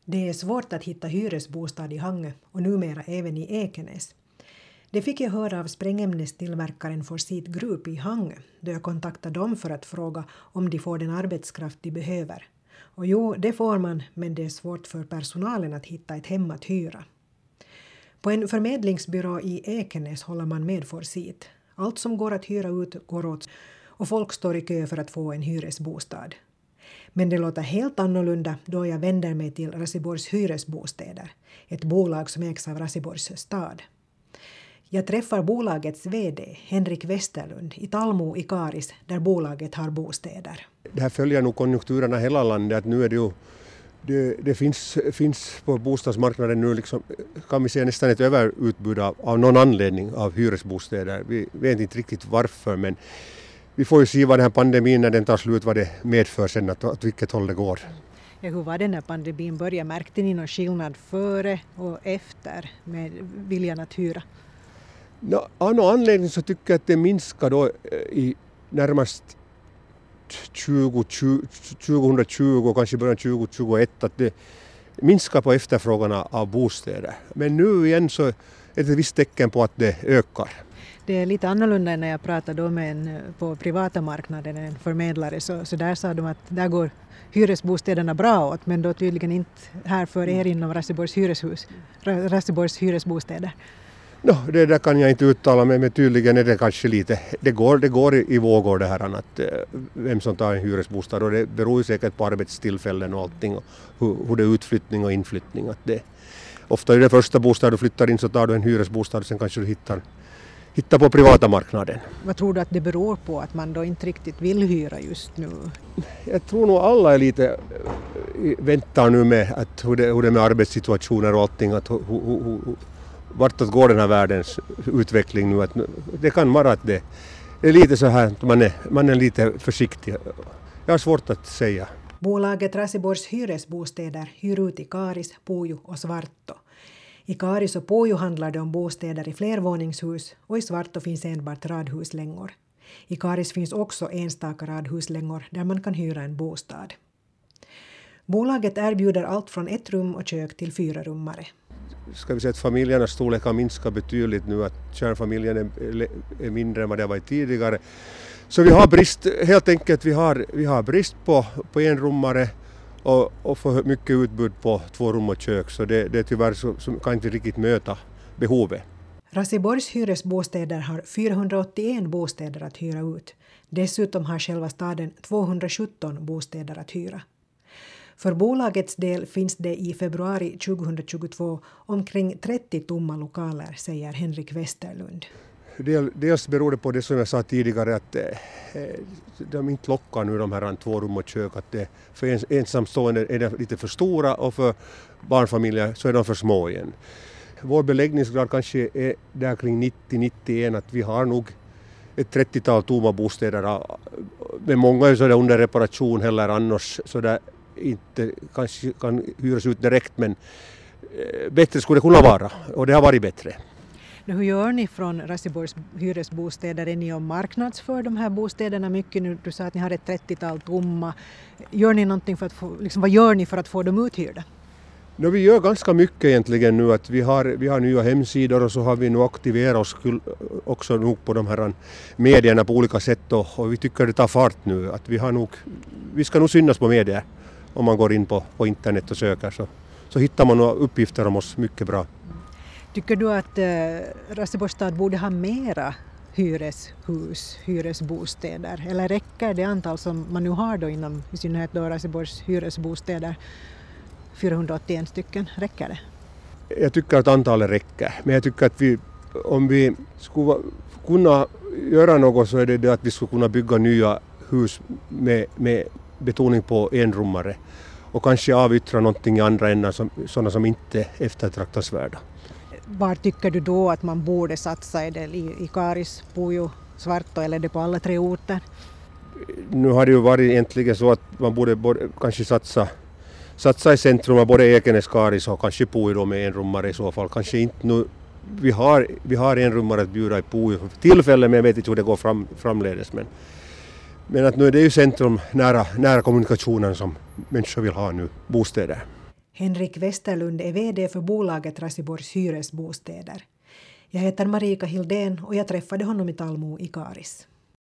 Det är svårt att hitta hyresbostad i Hangö och numera även i Ekenäs. Det fick jag höra av sprängämnestillverkaren Forsit Group i Hangö då jag kontaktade dem för att fråga om de får den arbetskraft de behöver. Och jo, det får man, men det är svårt för personalen att hitta ett hem att hyra. På en förmedlingsbyrå i Ekenäs håller man med Forsit. Allt som går att hyra ut går åt och folk står i kö för att få en hyresbostad. Men det låter helt annorlunda då jag vänder mig till Raseborgs hyresbostäder, ett bolag som ägs av Raseborgs stad. Jag träffar bolagets vd, Henrik Westerlund, i Talmo i Karis, där bolaget har bostäder. Det här följer nog konjunkturerna hela landet. Att nu är det ju, det finns på bostadsmarknaden nu liksom, kan vi säga nästan ett överutbud av någon anledning av hyresbostäder. Vi vet inte riktigt varför, men vi får ju se vad den här pandemin när den tar slut, vad det medför sen, att vilket håll det går. Ja, hur var det när pandemin började? Märkte ni någon skillnad före och efter med viljan att hyra? Av någon anledning så tycker jag att det minskar då i närmast 2020, kanske början 2021, att det minskar på efterfrågan av bostäder. Men nu igen så är det ett visst tecken på att det ökar. Det är lite annorlunda än när jag pratade med en på privata marknaden, en förmedlare, så där sa de att där går hyresbostäderna bra åt, men då tydligen inte här för er inom Raseborgs hyresbostäder. Det där kan jag inte uttala mig, men tydligen är det kanske lite, det går i vågor det här att vem som tar en hyresbostad, och det beror ju säkert på arbetstillfällen och allting och hur det är utflyttning och inflyttning. Att det, ofta är det första bostad du flyttar in så tar du en hyresbostad och sen kanske du hittar på privata marknaden. Vad tror du att det beror på att man då inte riktigt vill hyra just nu? Jag tror nog alla är lite väntar nu med att hur det är med arbetssituationer och allting, att vartåt går den här världens utveckling nu. Att det kan vara att det är lite så här att man är lite försiktig. Jag har svårt att säga. Bolaget Raseborgs hyresbostäder hyr ut i Karis, Pujo och Svartå. I Karis och Pujo handlar det om bostäder i flervåningshus och i Svartå finns enbart radhuslängor. I Karis finns också enstaka radhuslängor där man kan hyra en bostad. Bolaget erbjuder allt från 1 rum och kök till 4-rummare. Ska vi säga att familjernas storlek har minskat betydligt nu, att kärnfamiljen är mindre än vad det var tidigare. Så vi har brist, helt enkelt vi har brist på 1-rummare och för mycket utbud på 2 rum och kök, så det är tyvärr så kan inte riktigt möta behovet. Raseborgs hyresbostäder har 481 bostäder att hyra ut. Dessutom har själva staden 217 bostäder att hyra. För bolagets del finns det i februari 2022 omkring 30 tomma lokaler, säger Henrik Westerlund. Dels beror det på det som jag sa tidigare, att de inte lockar nu de här 2 rum och kök. Att för ensamstående är det lite för stora och för barnfamiljer så är de för små igen. Vår beläggningsgrad kanske är där kring 90-91, att vi har nog ett 30-tal tomma bostäder. Men många är så där under reparation eller annars så där inte kanske kan hyras ut direkt, men bättre skulle det kunna vara, och det har varit bättre. Hur gör ni från Raseborgs hyresbostäder? Är ni och marknadsför de här bostäderna mycket nu? Du sa att ni har ett 30-tal tomma. Gör ni någonting för att vad gör ni för att få dem uthyrda? Vi gör ganska mycket egentligen nu. Att vi har nya hemsidor och så har vi nu aktiverat oss också nog på de här medierna på olika sätt, och vi tycker det tar fart nu. Att vi ska nog synas på medier. Om man går in på internet och söker så hittar man några uppgifter om oss mycket bra. Tycker du att Raseborgs stad borde ha mera hyresbostäder? Eller räcker det antal som man nu har då inom i synnerhet då Raseborgs hyresbostäder, 481 stycken, räcker det? Jag tycker att antalet räcker. Men jag tycker att om vi skulle kunna göra något så är det att vi skulle kunna bygga nya hus med betoning på 1-rummare. Och kanske avyttra någonting i andra änden, sådana som inte är eftertraktansvärda. Var tycker du då att man borde satsa? Är det i Karis, Pujo, Svartå eller är det på alla 3 orter? Nu har det ju varit egentligen så att man borde kanske satsa i centrum av både Ekenäs, Karis och kanske Pujo med 1-rummare i så fall. Kanske inte nu. Vi har 1-rummare att bjuda i Pujo för tillfället, men jag vet inte hur det går framledes. Men att nu är det ju centrum nära kommunikationen som människor vill ha nu, bostäder. Henrik Westerlund är vd för bolaget Raseborgs hyresbostäder. Jag heter Marika Hildén och jag träffade honom i Talmo i Karis.